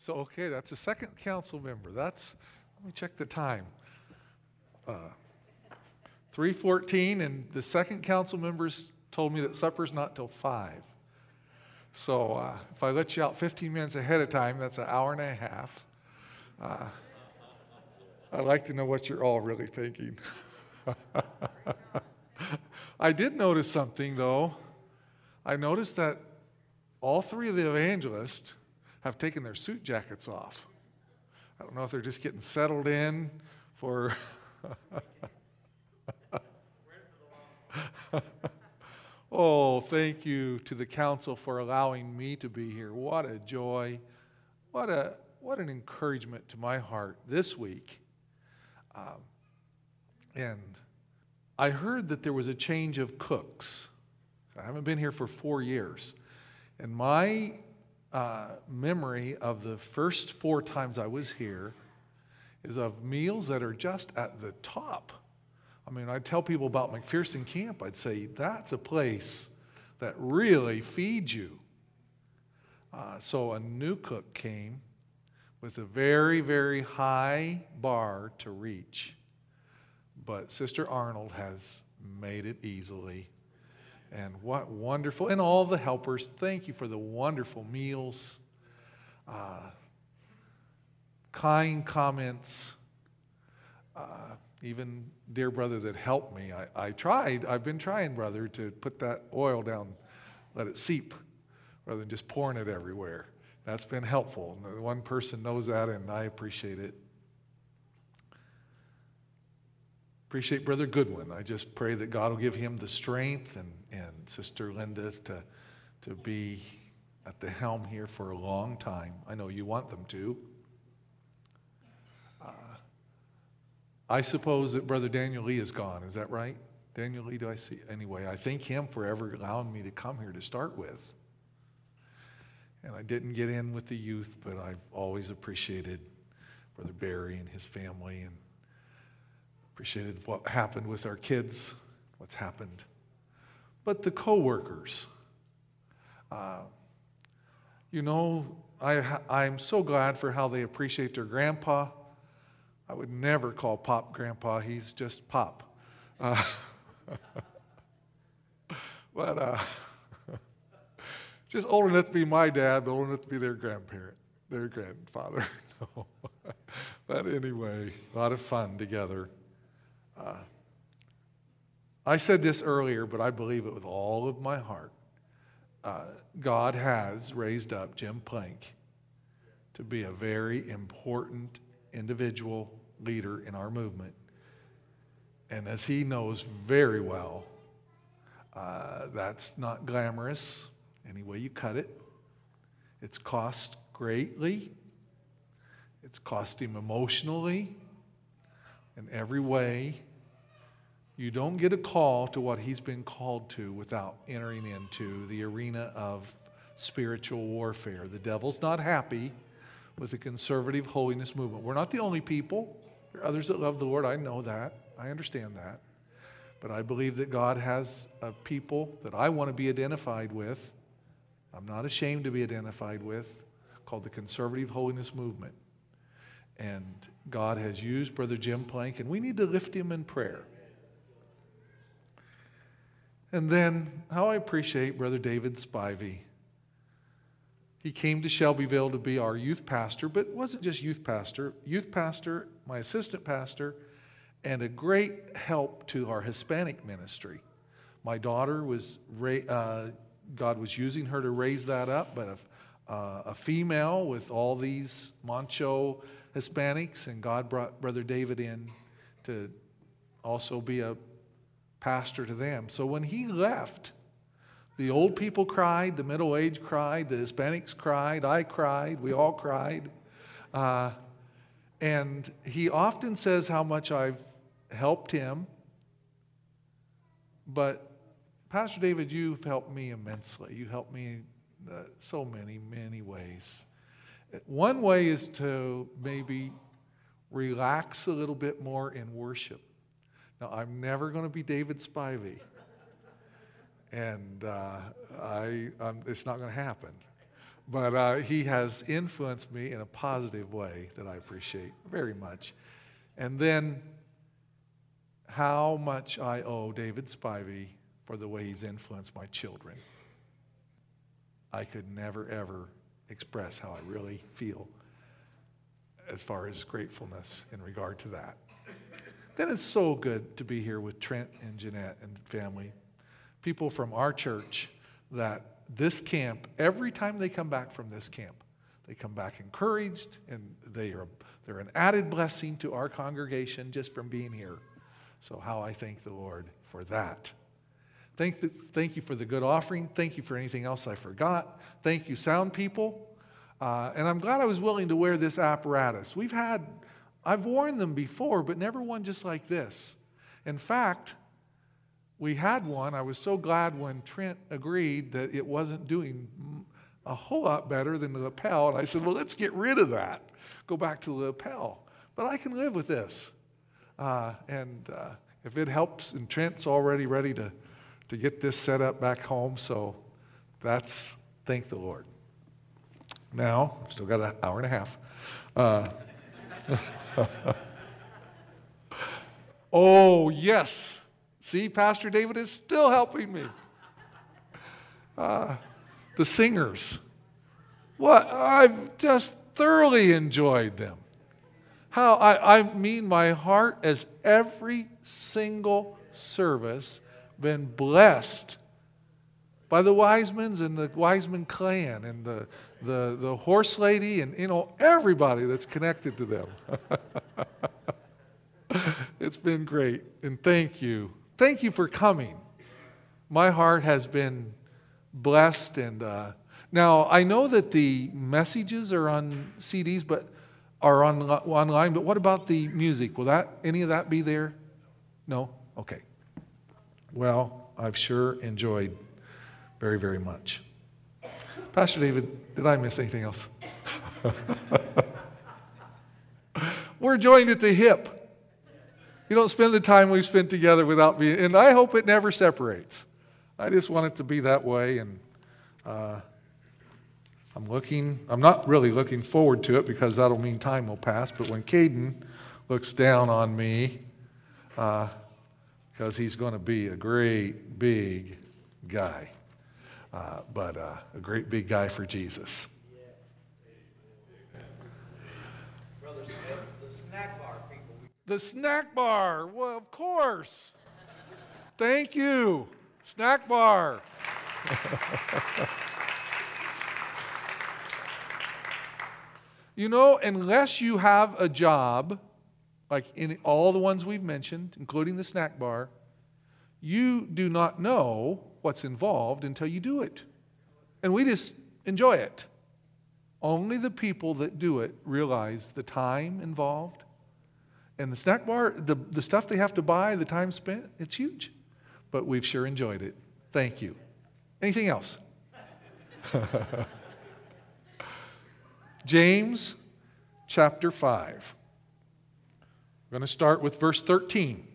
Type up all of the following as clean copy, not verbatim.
So, okay, that's a second council member. Let me check the time. 3:14, and the second council members told me that supper's not till 5. So if I let you out 15 minutes ahead of time, that's an hour and a half. I'd like to know what you're all really thinking. I did notice something, though. I noticed that all three of the evangelists have taken their suit jackets off. I don't know if they're just getting settled in for... Oh, thank you to the council for allowing me to be here. What a joy. What an encouragement to my heart this week. And I heard that there was a change of cooks. I haven't been here for 4 years. And my memory of the first 4 times I was here is of meals that are just at the top. I mean, I'd tell people about McPherson Camp. I'd say, that's a place that really feeds you. So a new cook came with a very, very high bar to reach. But Sister Arnold has made it easily. And what wonderful, and all the helpers, thank you for the wonderful meals, kind comments, even dear brother that helped me. I've been trying, brother, to put that oil down, let it seep, rather than just pouring it everywhere. That's been helpful. And one person knows that, and I appreciate it. Appreciate Brother Goodwin. I just pray that God will give him the strength and Sister Linda to be at the helm here for a long time. I know you want them to. I suppose that Brother Daniel Lee is gone. Is that right? Daniel Lee, do I see? Anyway, I thank him for ever allowing me to come here to start with. And I didn't get in with the youth, but I've always appreciated Brother Barry and his family, and appreciated what happened with our kids, what's happened. But the co-workers, I'm so glad for how they appreciate their grandpa. I would never call Pop Grandpa. He's just Pop. But just old enough to be my dad, but old enough to be their grandparent, their grandfather. No. But anyway, a lot of fun together. I said this earlier, but I believe it with all of my heart. God has raised up Jim Plank to be a very important individual leader in our movement. And as he knows very well, that's not glamorous any way you cut it. It's cost greatly. It's cost him emotionally. In every way. You don't get a call to what he's been called to without entering into the arena of spiritual warfare. The devil's not happy with the conservative holiness movement. We're not the only people. There are others that love the Lord. I know that. I understand that. But I believe that God has a people that I want to be identified with. I'm not ashamed to be identified with, called the conservative holiness movement. And God has used Brother Jim Plank, and we need to lift him in prayer. And then, how I appreciate Brother David Spivey. He came to Shelbyville to be our youth pastor, but wasn't just youth pastor, my assistant pastor, and a great help to our Hispanic ministry. My daughter God was using her to raise that up, but a female with all these macho Hispanics, and God brought Brother David in to also be a pastor to them. So when he left, the old people cried, the middle-aged cried, the Hispanics cried, I cried, we all cried. And he often says how much I've helped him. But Pastor David, you've helped me immensely. You helped me in so many, many ways. One way is to maybe relax a little bit more in worship. Now, I'm never going to be David Spivey, and it's not going to happen. But he has influenced me in a positive way that I appreciate very much. And then how much I owe David Spivey for the way he's influenced my children. I could never, ever express how I really feel as far as gratefulness in regard to that. Then it's so good to be here with Trent and Jeanette and family. People from our church that this camp, every time they come back from this camp, they come back encouraged, and they're an added blessing to our congregation just from being here. So how I thank the Lord for that. Thank you for the good offering. Thank you for anything else I forgot. Thank you, sound people. And I'm glad I was willing to wear this apparatus. I've worn them before, but never one just like this. In fact, we had one. I was so glad when Trent agreed that it wasn't doing a whole lot better than the lapel. And I said, well, let's get rid of that. Go back to the lapel. But I can live with this. If it helps, and Trent's already ready to get this set up back home, so thank the Lord. Now, I've still got an hour and a half. Oh, yes. See, Pastor David is still helping me. The singers. I've just thoroughly enjoyed them. I mean my heart as every single service been blessed by the Wisemans and the Wiseman clan and the horse lady and everybody that's connected to them. It's been great, and thank you. Thank you for coming. My heart has been blessed, and now I know that the messages are on CDs, but are online. But what about the music? Will any of that be there? No? Okay. Well, I've sure enjoyed very, very much. Pastor David, did I miss anything else? We're joined at the hip. You don't spend the time we've spent together without being, and I hope it never separates. I just want it to be that way, and I'm not really looking forward to it because that'll mean time will pass, but when Caden looks down on me, because he's going to be a great big guy, but a great big guy for Jesus. Brother Smith, the snack bar people. The snack bar, well, of course. Thank you, snack bar. Unless you have a job, like in all the ones we've mentioned, including the snack bar, you do not know what's involved until you do it. And we just enjoy it. Only the people that do it realize the time involved. And the snack bar, the stuff they have to buy, the time spent, it's huge. But we've sure enjoyed it. Thank you. Anything else? James chapter 5. We're going to start with verse 13.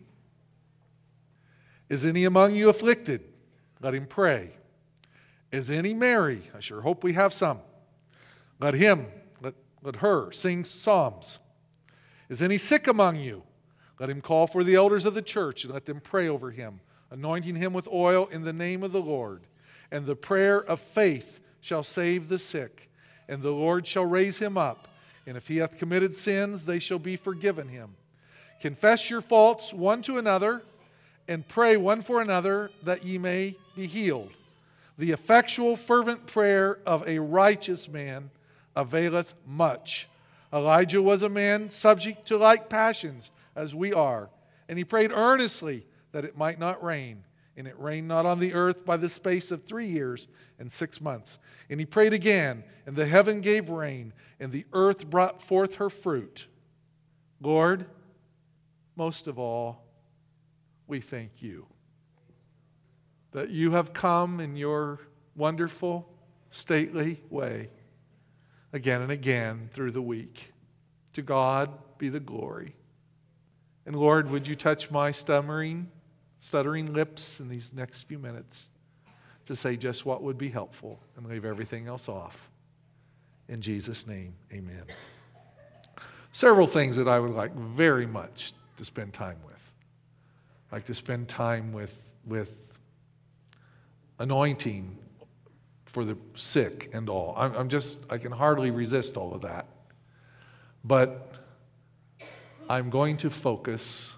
Is any among you afflicted? Let him pray. Is any merry? I sure hope we have some. Let her sing psalms. Is any sick among you? Let him call for the elders of the church and let them pray over him, anointing him with oil in the name of the Lord. And the prayer of faith shall save the sick, and the Lord shall raise him up. And if he hath committed sins, they shall be forgiven him. Confess your faults one to another, and pray one for another, that ye may be healed. The effectual fervent prayer of a righteous man availeth much. Elijah was a man subject to like passions as we are, and he prayed earnestly that it might not rain. And it rained not on the earth by the space of 3 years and 6 months. And he prayed again, and the heaven gave rain, and the earth brought forth her fruit. Lord, most of all, we thank you that you have come in your wonderful, stately way again and again through the week. To God be the glory. And Lord, would you touch my stuttering lips in these next few minutes to say just what would be helpful and leave everything else off. In Jesus' name, amen. Several things that I would like very much to spend time with. I'd like to spend time with anointing for the sick and all. I can hardly resist all of that. But I'm going to focus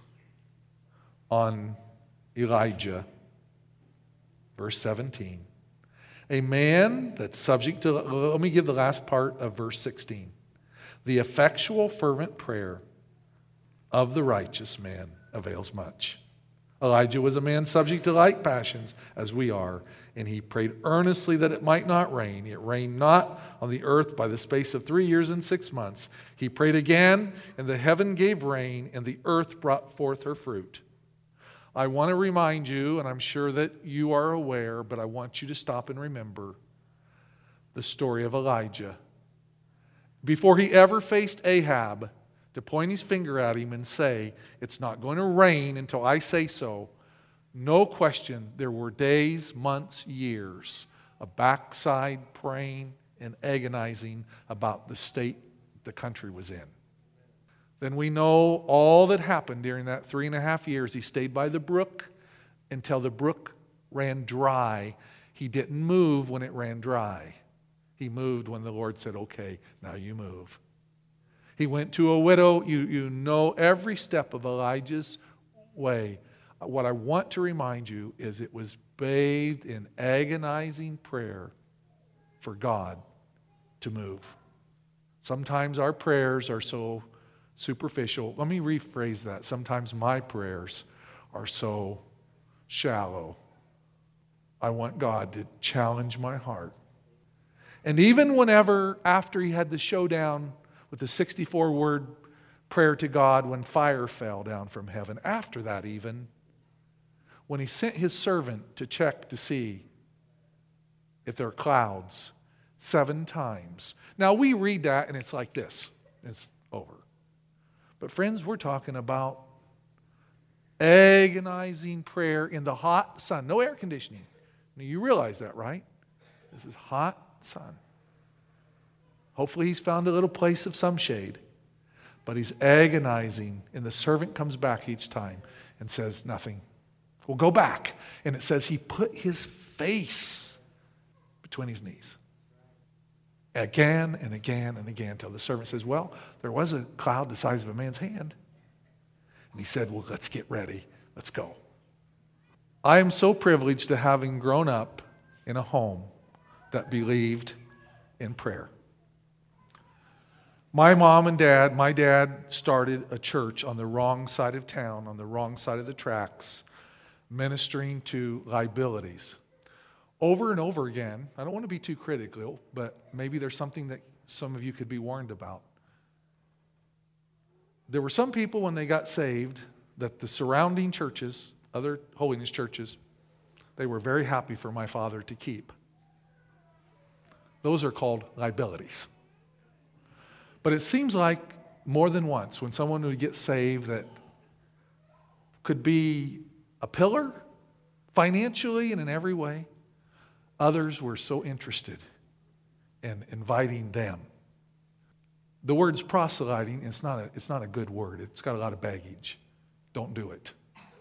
on Elijah, verse 17. A man that's subject to, let me give the last part of verse 16. The effectual, fervent prayer of the righteous man avails much. Elijah was a man subject to like passions as we are, and he prayed earnestly that it might not rain. It rained not on the earth by the space of 3 years and 6 months. He prayed again, and the heaven gave rain, and the earth brought forth her fruit. I want to remind you, and I'm sure that you are aware, but I want you to stop and remember the story of Elijah. Before he ever faced Ahab to point his finger at him and say, it's not going to rain until I say so, no question, there were days, months, years of backside praying and agonizing about the state the country was in. Then we know all that happened during that 3.5 years. He stayed by the brook until the brook ran dry. He didn't move when it ran dry. He moved when the Lord said, okay, now you move. He went to a widow. You know every step of Elijah's way. What I want to remind you is it was bathed in agonizing prayer for God to move. Sometimes our prayers are so superficial. Let me rephrase that. Sometimes my prayers are so shallow. I want God to challenge my heart. And even whenever, after he had the showdown with the 64-word prayer to God when fire fell down from heaven, after that even, when he sent his servant to check to see if there are clouds 7 times. Now we read that and it's like this. It's over. But friends, we're talking about agonizing prayer in the hot sun. No air conditioning. Now, you realize that, right? This is hot sun. Hopefully he's found a little place of some shade. But he's agonizing, and the servant comes back each time and says nothing. Well, go back. And it says he put his face between his knees. Again and again and again, until the servant says, well, there was a cloud the size of a man's hand. And he said, well, let's get ready. Let's go. I am so privileged to having grown up in a home that believed in prayer. My mom and dad, my dad started a church on the wrong side of town, on the wrong side of the tracks, ministering to liabilities. Over and over again, I don't want to be too critical, but maybe there's something that some of you could be warned about. There were some people when they got saved that the surrounding churches, other holiness churches, they were very happy for my father to keep. Those are called liabilities. But it seems like more than once when someone would get saved that could be a pillar financially and in every way, others were so interested in inviting them. The word's proselyting. It's not a good word. It's got a lot of baggage. Don't do it.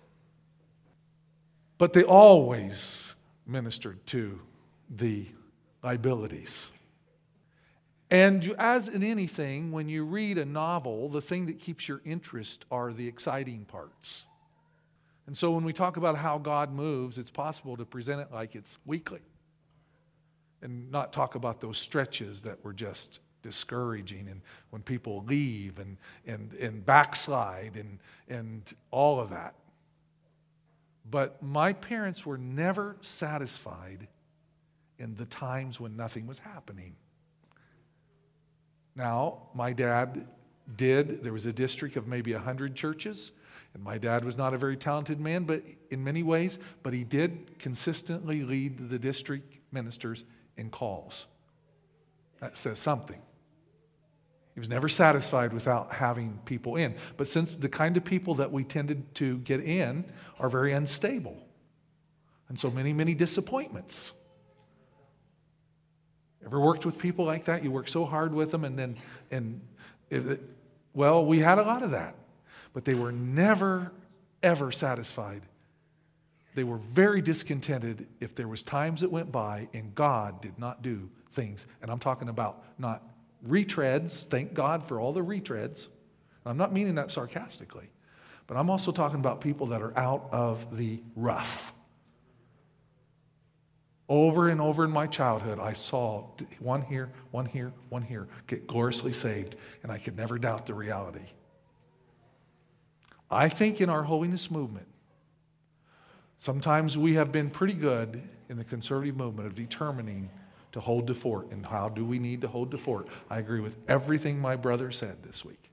But they always ministered to the liabilities. And as in anything, when you read a novel, the thing that keeps your interest are the exciting parts. And so when we talk about how God moves, it's possible to present it like it's weekly and not talk about those stretches that were just discouraging and when people leave and backslide and all of that. But my parents were never satisfied in the times when nothing was happening. Now, my dad there was a district of maybe 100 churches, and my dad was not a very talented man, but in many ways, but he did consistently lead the district ministers in calls. That says something. He was never satisfied without having people in. But since the kind of people that we tended to get in are very unstable, and so many, many disappointments. Ever worked with people like that? You work so hard with them well, we had a lot of that. But they were never, ever satisfied. They were very discontented if there was times that went by and God did not do things. And I'm talking about not retreads. Thank God for all the retreads. I'm not meaning that sarcastically. But I'm also talking about people that are out of the rough. Over and over in my childhood, I saw one here, one here, one here get gloriously saved, and I could never doubt the reality. I think in our holiness movement, sometimes we have been pretty good in the conservative movement of determining to hold the fort. And how do we need to hold the fort? I agree with everything my brother said this week.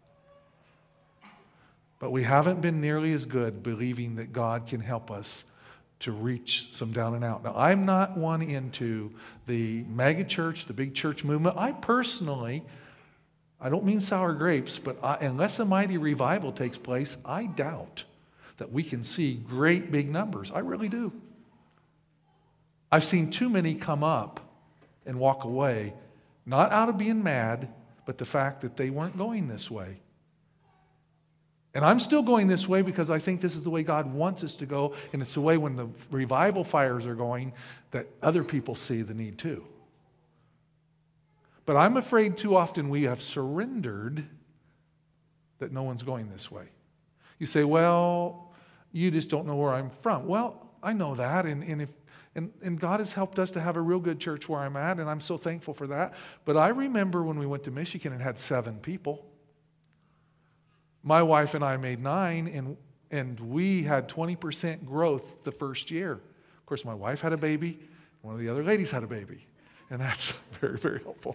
But we haven't been nearly as good believing that God can help us to reach some down and out. Now, I'm not one into the mega church, the big church movement. I personally, I don't mean sour grapes, but unless a mighty revival takes place, I doubt that we can see great big numbers. I really do. I've seen too many come up and walk away, not out of being mad, but the fact that they weren't going this way. And I'm still going this way because I think this is the way God wants us to go, and it's the way when the revival fires are going that other people see the need too. But I'm afraid too often we have surrendered that no one's going this way. You say, well, you just don't know where I'm from. Well, I know that, and God has helped us to have a real good church where I'm at, and I'm so thankful for that. But I remember when we went to Michigan and had 7 people. My wife and I made 9, and we had 20% growth the first year. Of course, my wife had a baby. One of the other ladies had a baby. And that's very, very helpful.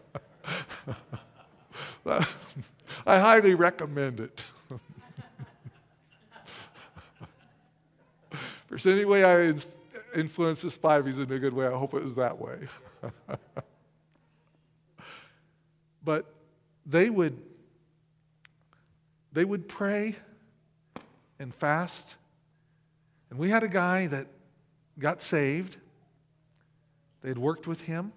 I highly recommend it. If there's any way I influence the Spivies in a good way, I hope it was that way. But they would pray and fast. And we had a guy that got saved. They had worked with him.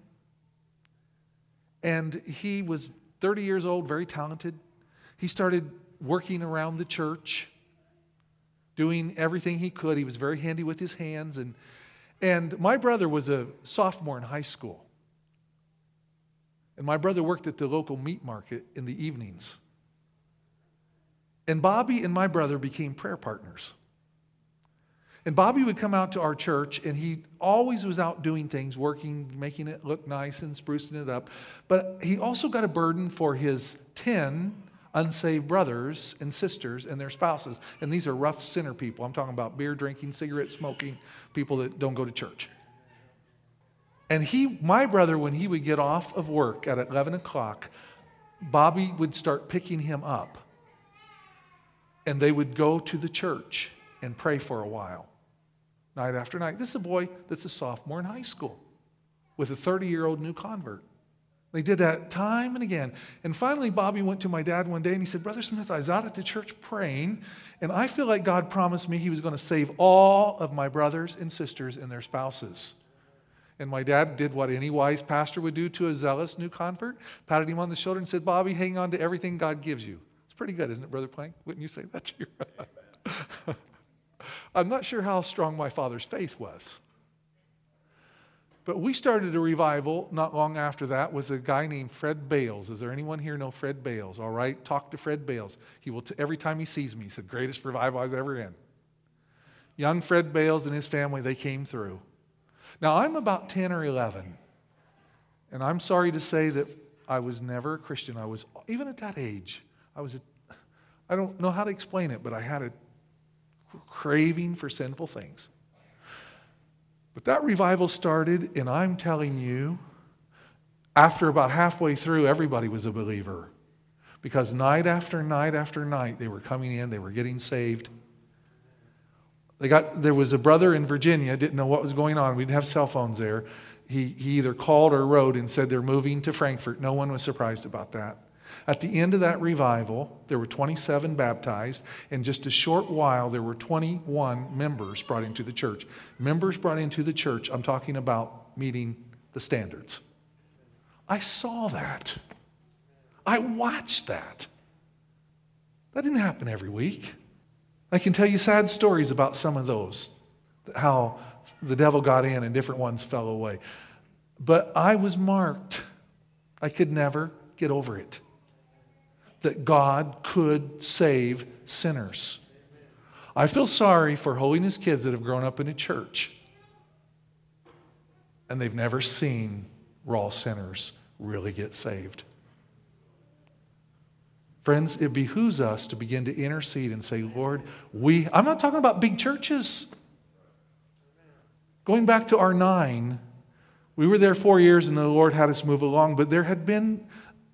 And he was 30 years old, very talented. He started working around the church, doing everything he could. He was very handy with his hands. And my brother was a sophomore in high school. And my brother worked at the local meat market in the evenings. And Bobby and my brother became prayer partners. And Bobby would come out to our church, and he always was out doing things, working, making it look nice and sprucing it up. But he also got a burden for his 10 unsaved brothers and sisters and their spouses. And these are rough sinner people. I'm talking about beer drinking, cigarette smoking, people that don't go to church. And my brother, when he would get off of work at 11 o'clock, Bobby would start picking him up. And they would go to the church and pray for a while, night after night. This is a boy that's a sophomore in high school with a 30-year-old new convert. They did that time and again. And finally, Bobby went to my dad one day and he said, Brother Smith, I was out at the church praying, and I feel like God promised me he was going to save all of my brothers and sisters and their spouses. And my dad did what any wise pastor would do to a zealous new convert, patted him on the shoulder and said, Bobby, hang on to everything God gives you. Pretty good, isn't it, Brother Plank? Wouldn't you say that to your... I'm not sure how strong my father's faith was. But we started a revival not long after that with a guy named Fred Bales. Is there anyone here know Fred Bales? All right, talk to Fred Bales. He will, every time he sees me, he said, greatest revival I was ever in. Young Fred Bales and his family, they came through. Now, I'm about 10 or 11. And I'm sorry to say that I was never a Christian. I was, even at that age, I don't know how to explain it, but I had a craving for sinful things. But that revival started, and I'm telling you, after about halfway through, everybody was a believer. Because night after night after night, they were coming in, they were getting saved. There was a brother in Virginia, didn't know what was going on. We didn't have cell phones there. He either called or wrote and said they're moving to Frankfurt. No one was surprised about that. At the end of that revival, there were 27 baptized. In just a short while, there were 21 members brought into the church. Members brought into the church, I'm talking about meeting the standards. I saw that. I watched that. That didn't happen every week. I can tell you sad stories about some of those, how the devil got in and different ones fell away. But I was marked. I could never get over it. That God could save sinners. I feel sorry for holiness kids that have grown up in a church and they've never seen raw sinners really get saved. Friends, it behooves us to begin to intercede and say, Lord, I'm not talking about big churches. Going back to R9, we were there 4 years and the Lord had us move along, but there had been,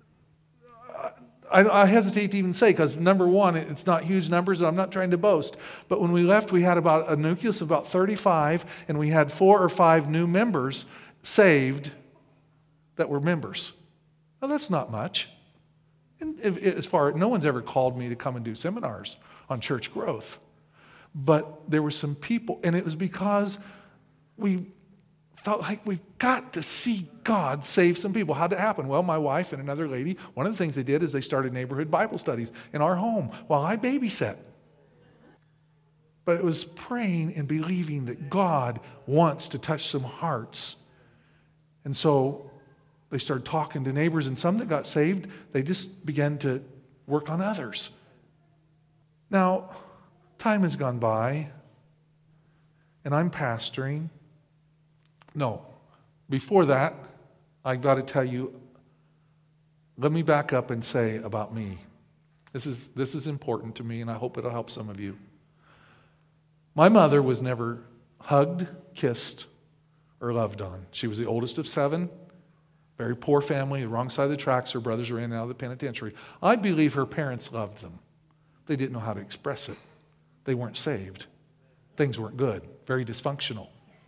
I hesitate to even say, because number one, it's not huge numbers, and I'm not trying to boast, but when we left, we had about a nucleus of about 35, and we had 4 or 5 new members saved that were members. Now, that's not much. And no one's ever called me to come and do seminars on church growth. But there were some people, and it was because we felt like we've got to see God save some people. How'd it happen? Well, my wife and another lady, one of the things they did is they started neighborhood Bible studies in our home while I babysat. But it was praying and believing that God wants to touch some hearts. And so they started talking to neighbors, and some that got saved, they just began to work on others. Now, time has gone by, and I'm pastoring. No, before that, I got to tell you, let me back up and say about me. This is important to me, and I hope it'll help some of you. My mother was never hugged, kissed, or loved on. She was the oldest of 7. Very poor family, the wrong side of the tracks. Her brothers were in and out of the penitentiary. I believe her parents loved them. They didn't know how to express it. They weren't saved. Things weren't good. Very dysfunctional.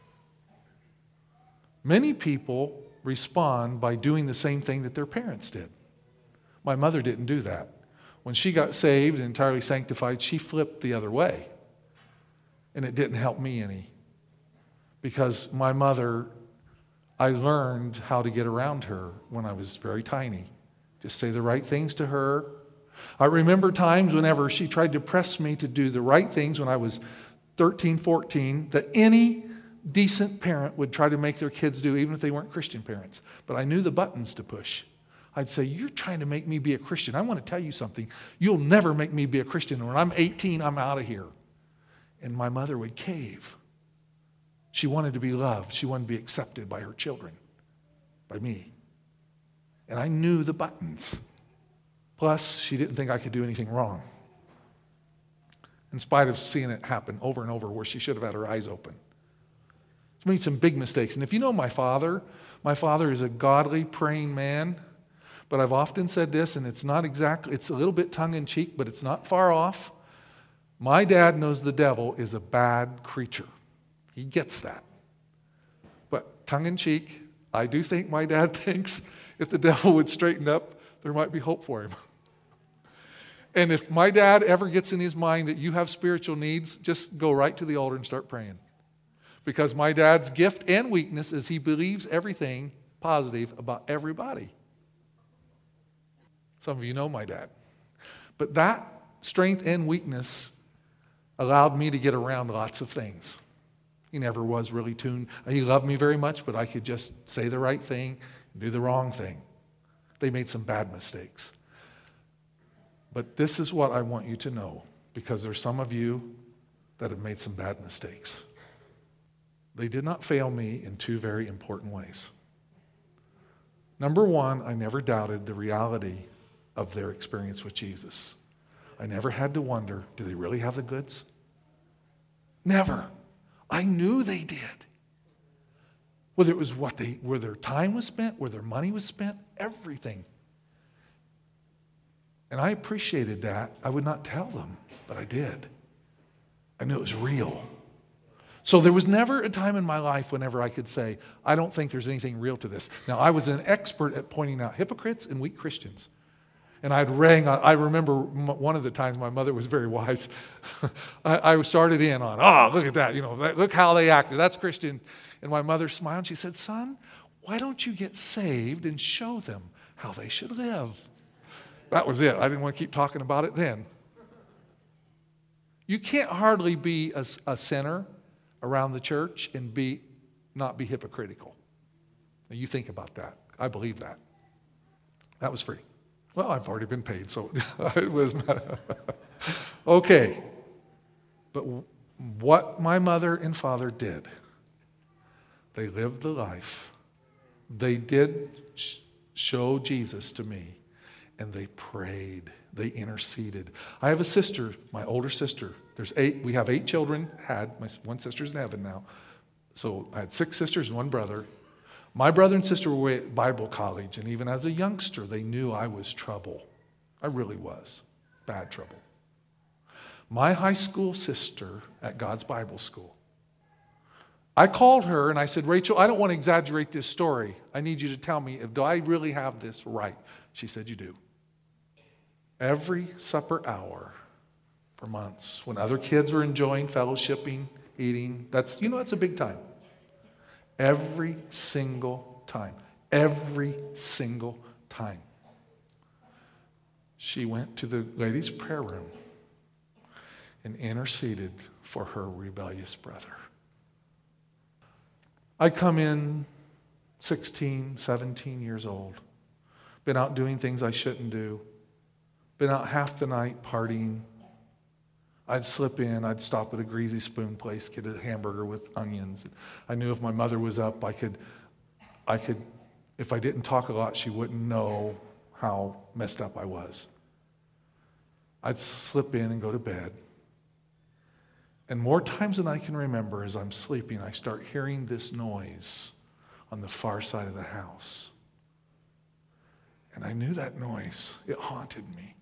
Many people respond by doing the same thing that their parents did. My mother didn't do that. When she got saved and entirely sanctified, she flipped the other way. And it didn't help me any. Because my mother, I learned how to get around her when I was very tiny. Just say the right things to her. I remember times whenever she tried to press me to do the right things when I was 13, 14, that any decent parent would try to make their kids do, even if they weren't Christian parents. But I knew the buttons to push. I'd say, you're trying to make me be a Christian. I want to tell you something. You'll never make me be a Christian. When I'm 18, I'm out of here. And my mother would cave. She wanted to be loved. She wanted to be accepted by her children, by me. And I knew the buttons. Plus, she didn't think I could do anything wrong. In spite of seeing it happen over and over where she should have had her eyes open. She made some big mistakes. And if you know my father is a godly, praying man. But I've often said this, and it's a little bit tongue-in-cheek, but it's not far off. My dad knows the devil is a bad creature. He gets that. But tongue-in-cheek, I do think my dad thinks if the devil would straighten up, there might be hope for him. And if my dad ever gets in his mind that you have spiritual needs, just go right to the altar and start praying. Because my dad's gift and weakness is he believes everything positive about everybody. Some of you know my dad. But that strength and weakness allowed me to get around lots of things. He never was really tuned. He loved me very much, but I could just say the right thing and do the wrong thing. They made some bad mistakes. But this is what I want you to know, because there's some of you that have made some bad mistakes. They did not fail me in 2 very important ways. Number 1, I never doubted the reality of their experience with Jesus. I never had to wonder, do they really have the goods? Never. I knew they did. Whether it was where their time was spent, where their money was spent, everything. And I appreciated that. I would not tell them, but I did. I knew it was real. So there was never a time in my life whenever I could say, I don't think there's anything real to this. Now, I was an expert at pointing out hypocrites and weak Christians. And I remember one of the times my mother was very wise. I started in on, look at that. Look how they acted. That's Christian. And my mother smiled and she said, son, Why don't you get saved and show them how they should live? That was it. I didn't want to keep talking about it then. You can't hardly be a sinner around the church and not be hypocritical. Now you think about that. I believe that. That was free. Well, I've already been paid, so it was not. Okay. But what my mother and father did, they lived the life. They did show Jesus to me, and they prayed. They interceded. I have a sister, my older sister. We have 8 children, my one sister's in heaven now. So I had 6 sisters and 1 brother. My brother and sister were at Bible college, and even as a youngster, they knew I was trouble. I really was. Bad trouble. My high school sister at God's Bible School, I called her and I said, Rachel, I don't want to exaggerate this story. I need you to tell me, do I really have this right? She said, you do. Every supper hour for months, when other kids were enjoying fellowshipping, eating, that's a big time. Every single time. Every single time. She went to the ladies' prayer room and interceded for her rebellious brother. I come in 16, 17 years old. Been out doing things I shouldn't do. Been out half the night partying. I'd slip in, I'd stop at a Greasy Spoon place, get a hamburger with onions. I knew if my mother was up, I could, if I didn't talk a lot, she wouldn't know how messed up I was. I'd slip in and go to bed. And more times than I can remember, as I'm sleeping, I start hearing this noise on the far side of the house. And I knew that noise. It haunted me.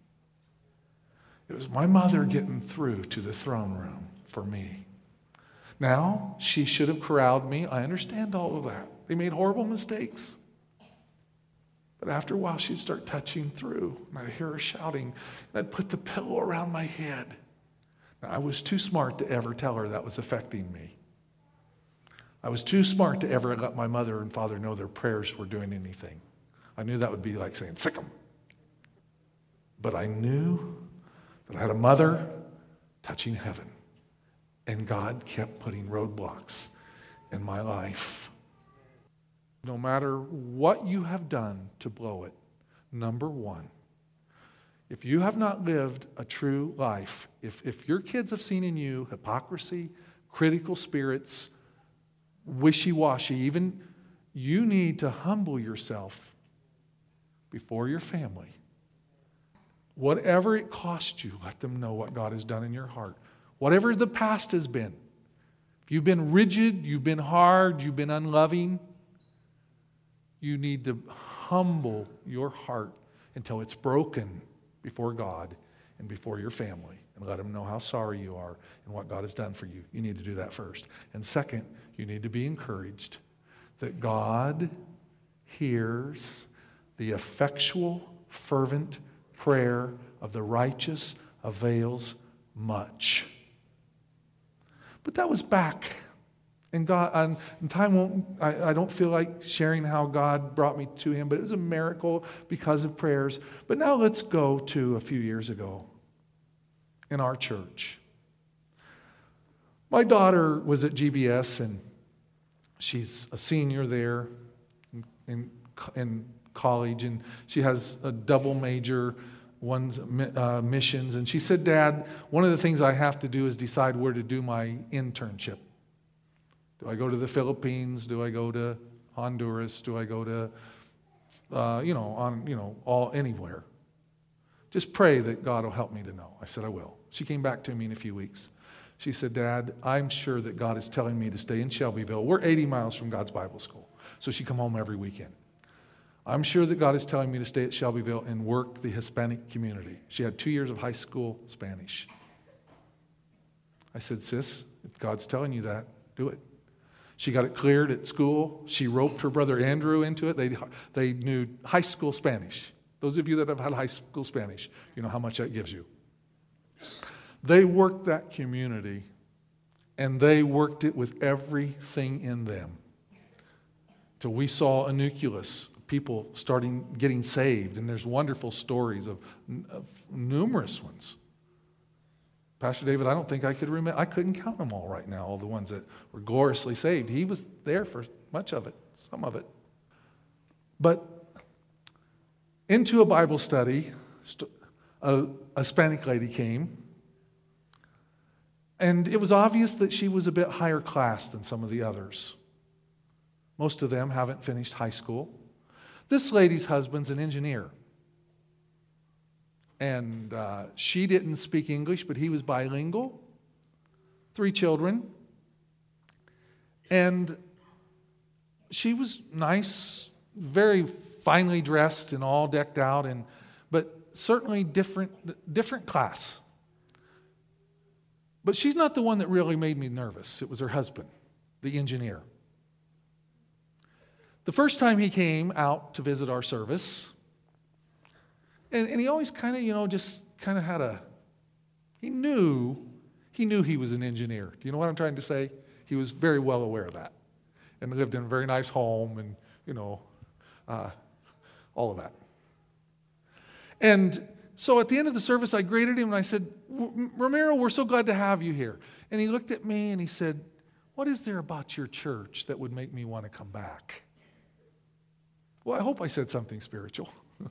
It was my mother getting through to the throne room for me. Now, she should have corralled me. I understand all of that. They made horrible mistakes. But after a while, she'd start touching through, and I'd hear her shouting, and I'd put the pillow around my head. Now, I was too smart to ever tell her that was affecting me. I was too smart to ever let my mother and father know their prayers were doing anything. I knew that would be like saying, sick 'em. But I knew that I had a mother touching heaven, and God kept putting roadblocks in my life. No matter what you have done to blow it, number one, if you have not lived a true life, if your kids have seen in you hypocrisy, critical spirits, wishy-washy, even you need to humble yourself before your family. Whatever it costs you, let them know what God has done in your heart. Whatever the past has been. If you've been rigid, you've been hard, you've been unloving, you need to humble your heart until it's broken before God and before your family, and let them know how sorry you are and what God has done for you. You need to do that first. And second, you need to be encouraged that God hears the effectual, fervent prayer of the righteous avails much. But that was back. And God, and time won't, I don't feel like sharing how God brought me to Him, but it was a miracle because of prayers. But now let's go to a few years ago in our church. My daughter was at GBS, and she's a senior there in college, and she has a double major, one's missions. And she said, Dad, one of the things I have to do is decide where to do my internship. Do I go to the Philippines? Do I go to Honduras? Do I go to, anywhere? Just pray that God will help me to know. I said, I will. She came back to me in a few weeks. She said, Dad, I'm sure that God is telling me to stay in Shelbyville. We're 80 miles from God's Bible School, so she come home every weekend. I'm sure that God is telling me to stay at Shelbyville and work the Hispanic community. She had 2 years of high school Spanish. I said, sis, if God's telling you that, do it. She got it cleared at school. She roped her brother Andrew into it. They knew high school Spanish. Those of you that have had high school Spanish, you know how much that gives you. They worked that community, and they worked it with everything in them till we saw a nucleus, people starting getting saved, and there's wonderful stories of numerous ones. Pastor David, I don't think I could remember. I couldn't count them all right now, all the ones that were gloriously saved. He was there for much of it, some of it. But into a Bible study, a Hispanic lady came, and it was obvious that she was a bit higher class than some of the others. Most of them haven't finished high school. This lady's husband's an engineer. And she didn't speak English, but he was bilingual. 3 children. And she was nice, very finely dressed and all decked out, but certainly different class. But she's not the one that really made me nervous. It was her husband, the engineer. The first time he came out to visit our service, and he always kind of, just kind of had he knew he was an engineer. Do you know what I'm trying to say? He was very well aware of that. And lived in a very nice home and, all of that. And so at the end of the service, I greeted him and I said, Ramiro, we're so glad to have you here. And he looked at me and he said, what is there about your church that would make me want to come back? Well, I hope I said something spiritual.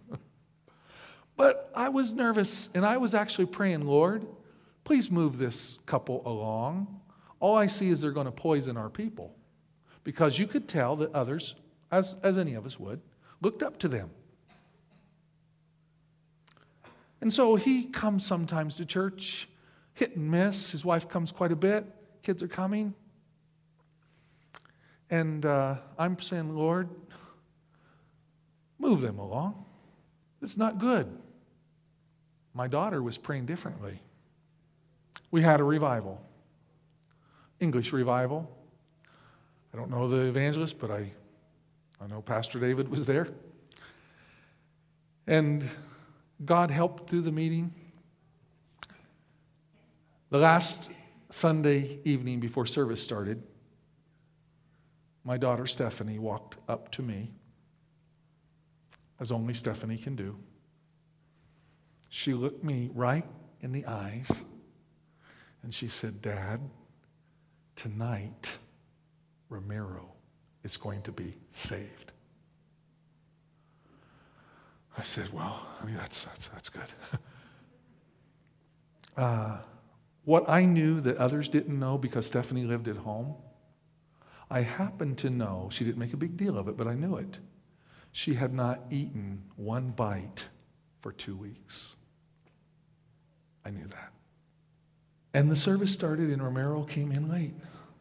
But I was nervous, and I was actually praying, Lord, please move this couple along. All I see is they're going to poison our people. Because you could tell that others, as any of us would, looked up to them. And so he comes sometimes to church, hit and miss. His wife comes quite a bit. Kids are coming. And I'm saying, Lord, move them along. It's not good. My daughter was praying differently. We had a revival, English revival. I don't know the evangelist, but I know Pastor David was there. And God helped through the meeting. The last Sunday evening before service started, my daughter Stephanie walked up to me, as only Stephanie can do. She looked me right in the eyes, and she said, Dad, tonight, Ramiro is going to be saved. I said, well, that's good. What I knew that others didn't know because Stephanie lived at home, I happened to know, she didn't make a big deal of it, but I knew it. She had not eaten one bite for 2 weeks. I knew that. And the service started and Ramiro came in late.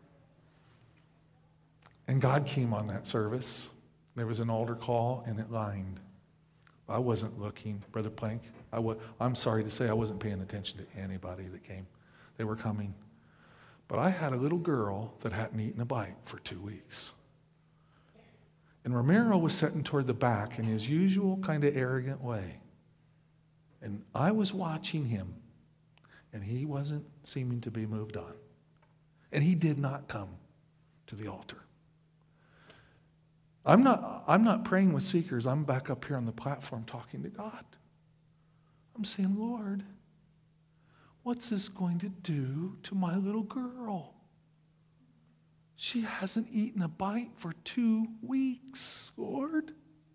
And God came on that service. There was an altar call and it lined. I wasn't looking, Brother Plank. I'm sorry to say I wasn't paying attention to anybody that came. They were coming. But I had a little girl that hadn't eaten a bite for 2 weeks. And Ramiro was sitting toward the back in his usual kind of arrogant way. And I was watching him, and he wasn't seeming to be moved on. And he did not come to the altar. I'm not praying with seekers. I'm back up here on the platform talking to God. I'm saying, Lord, what's this going to do to my little girl? She hasn't eaten a bite for 2 weeks, Lord.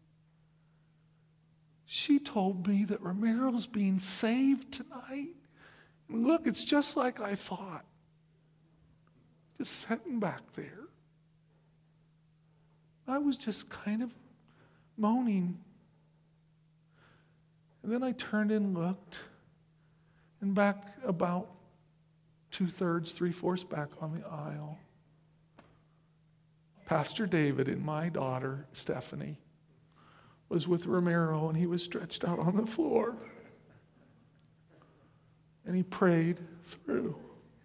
She told me that Ramiro's being saved tonight. And look, it's just like I thought. Just sitting back there. I was just kind of moaning. And then I turned and looked, and back about 2/3, 3/4 back on the aisle, Pastor David and my daughter, Stephanie, was with Ramiro, and he was stretched out on the floor. And he prayed through.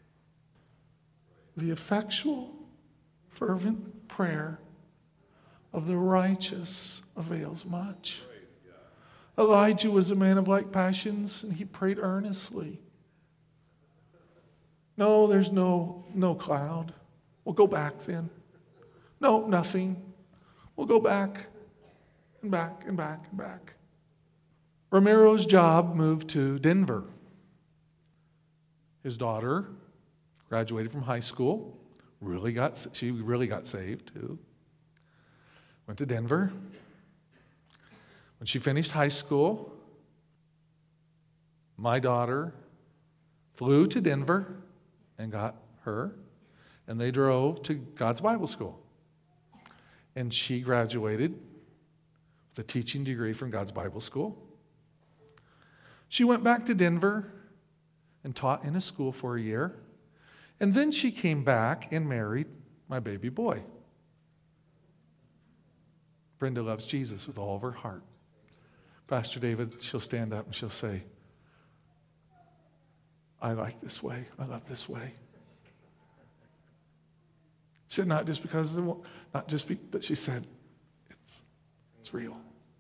The effectual, fervent prayer of the righteous avails much. Elijah was a man of like passions, and he prayed earnestly. No, there's no cloud. Well, go back then. No, nothing. We'll go back and back and back and back. Ramiro's job moved to Denver. His daughter graduated from high school. She really got saved too. Went to Denver. When she finished high school, my daughter flew to Denver and got her, and they drove to God's Bible School. And she graduated with a teaching degree from God's Bible School. She went back to Denver and taught in a school for a year. And then she came back and married my baby boy. Brenda loves Jesus with all of her heart. Pastor David, she'll stand up and she'll say, I like this way. I love this way. She said, not just because, but she said, it's real.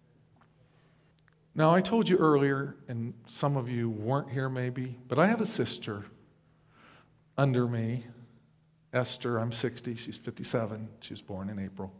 Now, I told you earlier, and some of you weren't here maybe, but I have a sister under me, Esther. I'm 60, she's 57. She was born in April.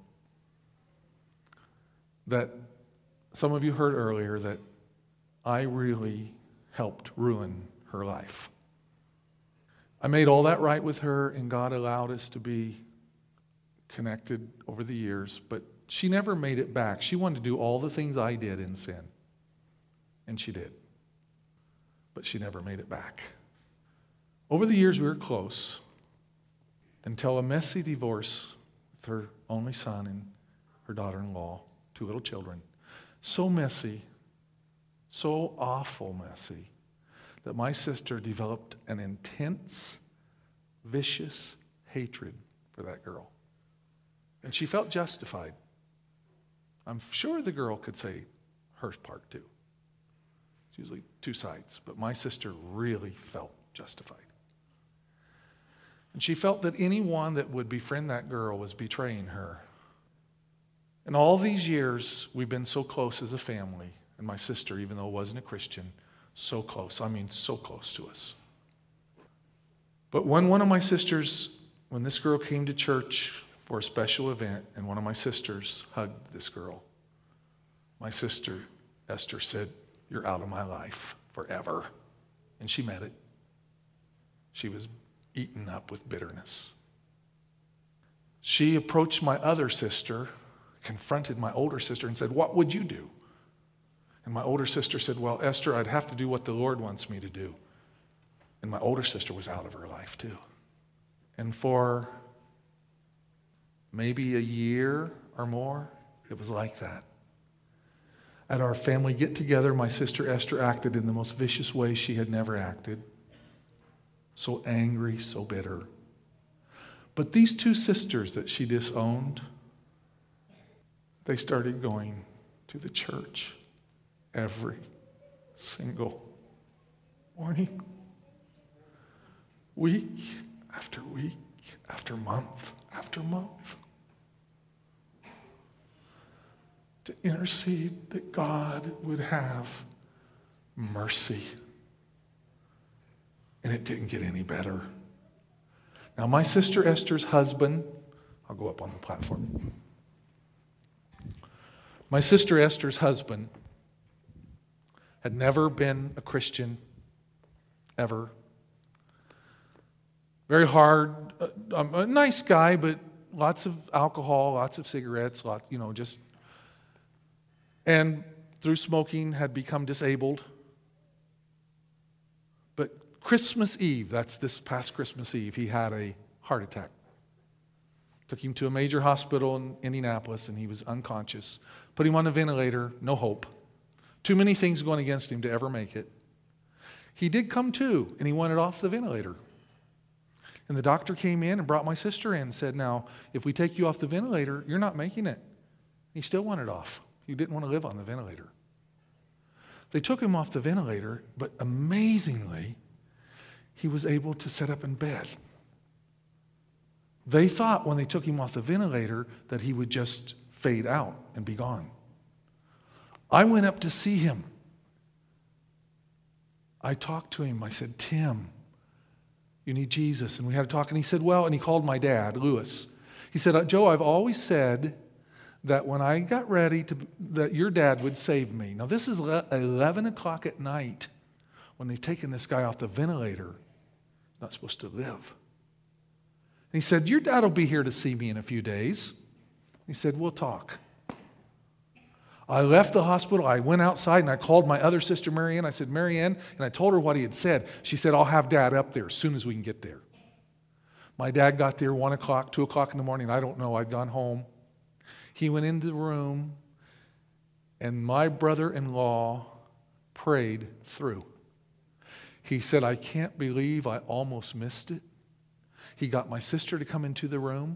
That some of you heard earlier that I really helped ruin her life. I made all that right with her, and God allowed us to be connected over the years, but she never made it back. She wanted to do all the things I did in sin. And she did. But she never made it back. Over the years, we were close until a messy divorce with her only son and her daughter-in-law, 2 little children. So messy, so awful messy, that my sister developed an intense, vicious hatred for that girl. And she felt justified. I'm sure the girl could say her part too. It's usually 2 sides, but my sister really felt justified. And she felt that anyone that would befriend that girl was betraying her. And all these years, we've been so close as a family, and my sister, even though wasn't a Christian, so close. I mean, so close to us. But when one of my sisters, when this girl came to church for a special event, and one of my sisters hugged this girl, my sister, Esther, said, "You're out of my life forever." And she meant it. She was eaten up with bitterness. She approached my other sister, confronted my older sister, and said, "What would you do?" And my older sister said, "Well, Esther, I'd have to do what the Lord wants me to do." And my older sister was out of her life too. And for maybe a year or more, it was like that. At our family get-together, my sister Esther acted in the most vicious way she had never acted. So angry, so bitter. But these 2 sisters that she disowned, they started going to the church every single morning. Week after week after month after month. To intercede that God would have mercy. And it didn't get any better. Now, my sister Esther's husband, I'll go up on the platform. My sister Esther's husband had never been a Christian, ever. Very hard, a nice guy, but lots of alcohol, lots of cigarettes, and through smoking had become disabled. But Christmas Eve, that's this past Christmas Eve, he had a heart attack. Took him to a major hospital in Indianapolis, and he was unconscious. Put him on a ventilator, no hope. Too many things going against him to ever make it. He did come to, and he wanted off the ventilator. And the doctor came in and brought my sister in and said, "Now, if we take you off the ventilator, you're not making it." He still wanted off. He didn't want to live on the ventilator. They took him off the ventilator, but amazingly, he was able to sit up in bed. They thought when they took him off the ventilator that he would just fade out and be gone. I went up to see him. I talked to him. I said, "Tim, you need Jesus." And we had a talk. And he said, "Well," and he called my dad, Lewis. He said, "Joe, I've always said that when I got ready that your dad would save me. Now this is 11 o'clock at night when they've taken this guy off the ventilator. He's not supposed to live. And he said, your dad will be here to see me in a few days. He said, we'll talk. I left the hospital. I went outside and I called my other sister, Marianne. I said, Marianne, and I told her what he had said. She said, I'll have Dad up there as soon as we can get there. My dad got there 1 o'clock, 2 o'clock in the morning. I don't know. I'd gone home. He went into the room, and my brother-in-law prayed through. He said, I can't believe I almost missed it. He got my sister to come into the room.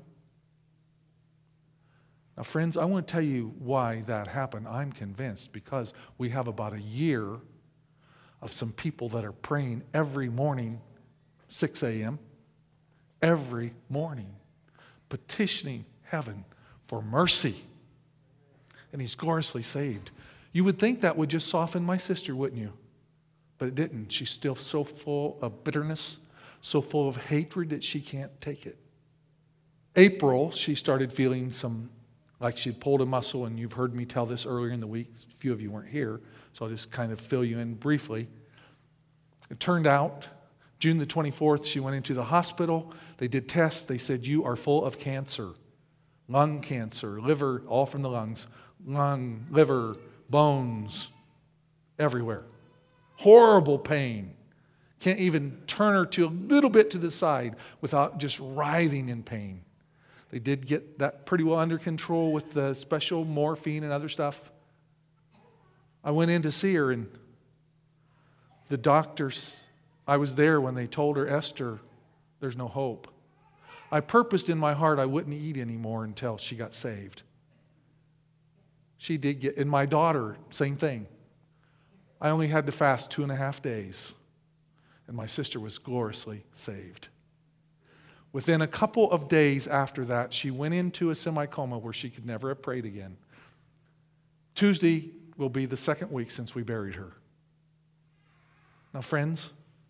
Now, friends, I want to tell you why that happened. I'm convinced because we have about a year of some people that are praying every morning, 6 a.m., every morning, petitioning heaven for mercy. And he's gloriously saved. You would think that would just soften my sister, wouldn't you? But it didn't. She's still so full of bitterness, so full of hatred that she can't take it. April, she started feeling like she'd pulled a muscle, and you've heard me tell this earlier in the week. A few of you weren't here, so I'll just kind of fill you in briefly. It turned out, June the 24th, she went into the hospital. They did tests. They said, you are full of cancer. Lung cancer, liver, all from the lungs. Lung, liver, bones, everywhere. Horrible pain. Can't even turn her to a little bit to the side without just writhing in pain. They did get that pretty well under control with the special morphine and other stuff. I went in to see her, and the doctors, I was there when they told her, Esther, there's no hope. I purposed in my heart I wouldn't eat anymore until she got saved. She did get, and my daughter, same thing. I only had to fast 2.5 days, and my sister was gloriously saved. Within a couple of days after that, she went into a semi-coma where she could never have prayed again. Tuesday will be the 2nd week since we buried her. Now, friends,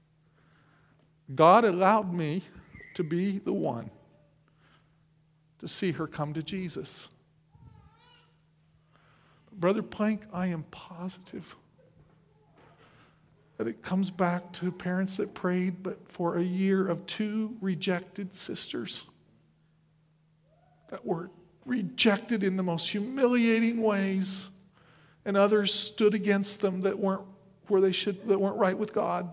God allowed me to be the one to see her come to Jesus. Brother Plank, I am positive that it comes back to parents that prayed, but for a year of 2 rejected sisters that were rejected in the most humiliating ways, and others stood against them that weren't right with God.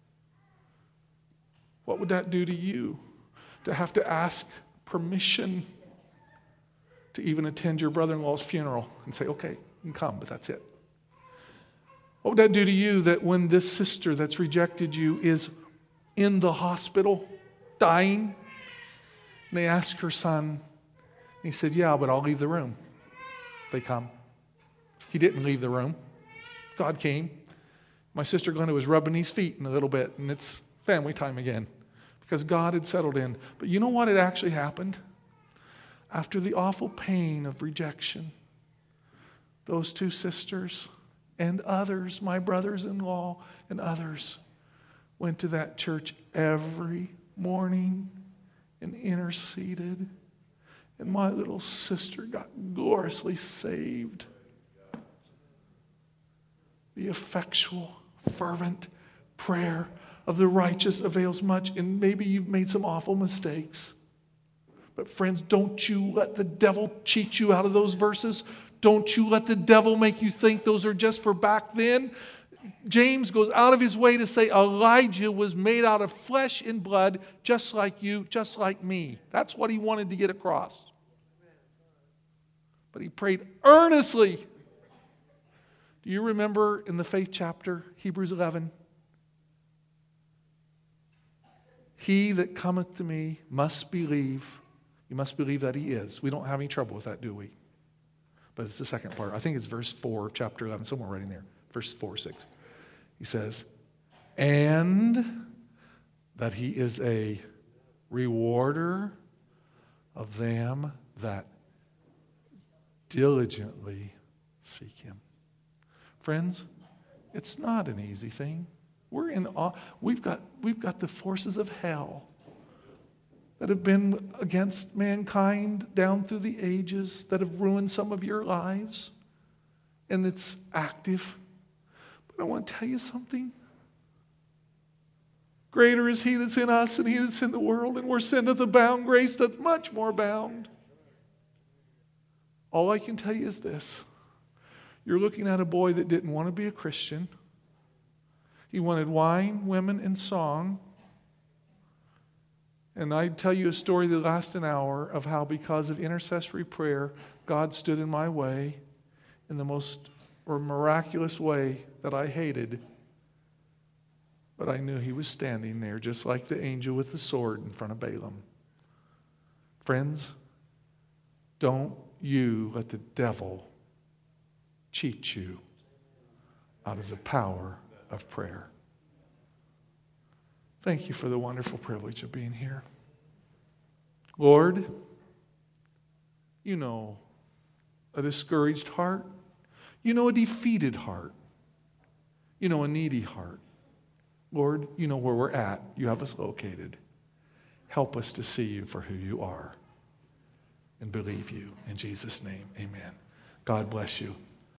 What would that do to you? To have to ask permission to even attend your brother-in-law's funeral and say, okay, you can come, but that's it. What would that do to you that when this sister that's rejected you is in the hospital, dying, and they ask her son, and he said, yeah, but I'll leave the room. They come. He didn't leave the room. God came. My sister Glenda was rubbing his feet in a little bit, and it's family time again because God had settled in. But you know what had actually happened? After the awful pain of rejection, those 2 sisters and others, my brothers-in-law and others, went to that church every morning and interceded. And my little sister got gloriously saved. The effectual, fervent prayer of the righteous avails much. And maybe you've made some awful mistakes. But friends, don't you let the devil cheat you out of those verses. Don't you let the devil make you think those are just for back then. James goes out of his way to say Elijah was made out of flesh and blood, just like you, just like me. That's what he wanted to get across. But he prayed earnestly. Do you remember in the faith chapter, Hebrews 11? He that cometh to me must believe. You must believe that he is. We don't have any trouble with that, do we? But it's the second part. I think it's verse 4 of chapter 11, somewhere right in there. Verse 4, 6. He says, and that he is a rewarder of them that diligently seek him. Friends, it's not an easy thing. We've got the forces of hell that have been against mankind down through the ages, that have ruined some of your lives, and it's active. But I want to tell you something. Greater is he that's in us than he that's in the world, and where sin doth abound, grace doth much more abound. All I can tell you is this. You're looking at a boy that didn't want to be a Christian. He wanted wine, women, and song. And I'd tell you a story that lasts an hour of how, because of intercessory prayer, God stood in my way in the most miraculous way that I hated. But I knew he was standing there just like the angel with the sword in front of Balaam. Friends, don't you let the devil cheat you out of the power of prayer. Thank you for the wonderful privilege of being here. Lord, you know a discouraged heart. You know a defeated heart. You know a needy heart. Lord, you know where we're at. You have us located. Help us to see you for who you are and believe you. In Jesus' name, amen. God bless you.